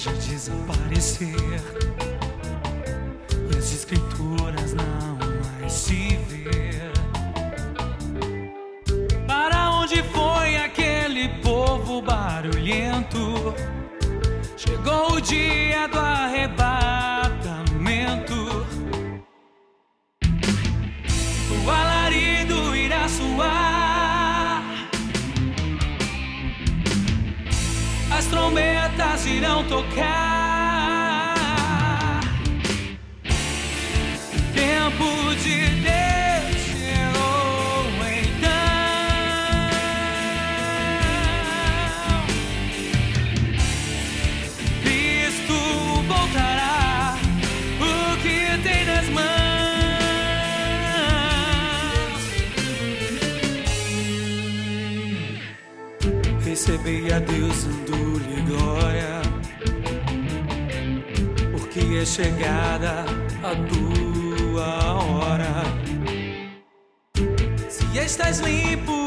deseja desaparecer e as escrituras não mais se ver. Para onde foi aquele povo barulhento? Chegou o dia do arrebatamento. O alarido irá soar, as trombetas irão tocar. Tempo de Deus chegou então. Cristo voltará. O que tem nas mãos? Recebei a Deus dando-lhe glória, porque é chegada a tua hora. Se estás limpo,